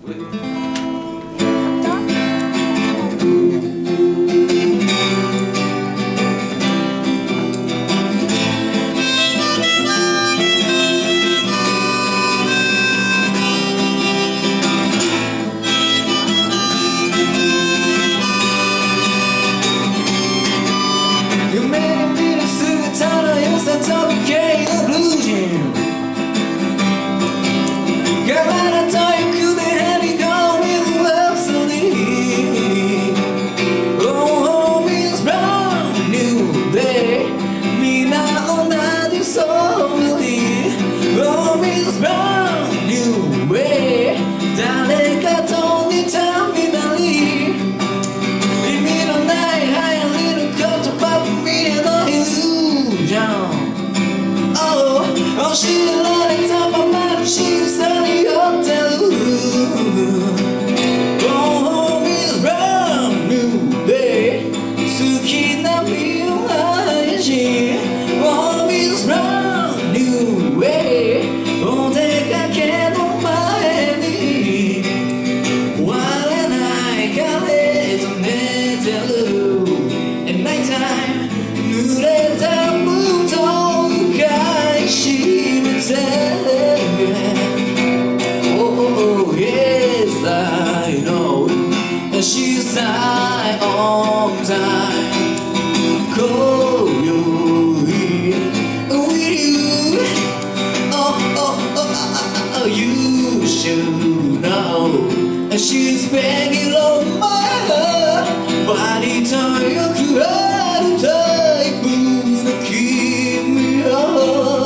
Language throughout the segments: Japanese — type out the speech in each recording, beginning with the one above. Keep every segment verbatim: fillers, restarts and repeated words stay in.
知られたままの小さに寄ってる Home is brand new day 好きな未来人 Home is brand new way お出かけの前に割れない彼と寝てる And night time 濡れたムードを返しOh, yes, I know she's my on time. Call you with you. Oh, oh, oh, oh, you should know she's begging on my heart. Body to your heart, type to keep me up.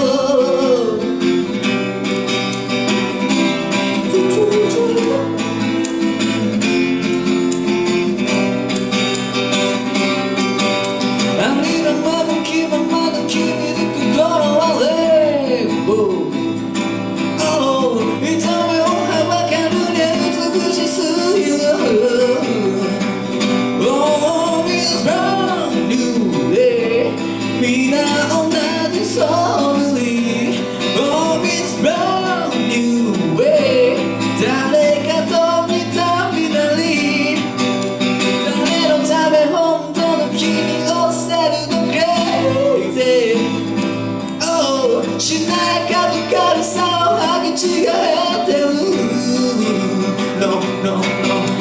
みんな同じソーリー Home is brand new way 誰かと見たみなり誰のため本当の君を捨てるの Crazy Oh しなやかと軽さを履き違えてる No, no, no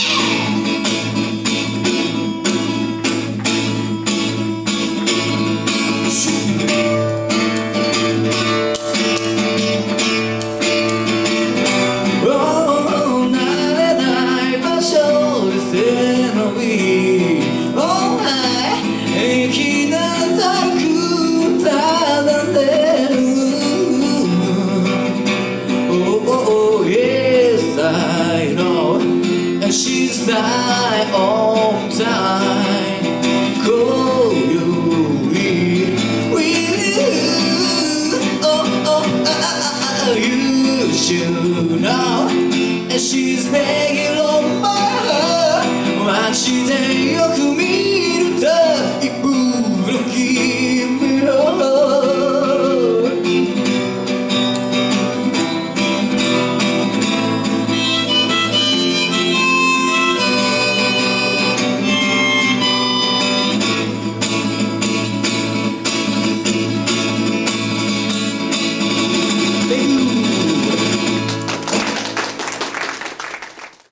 She's my own time. Call you with you. Oh, oh, oh, oh, you should know. She's my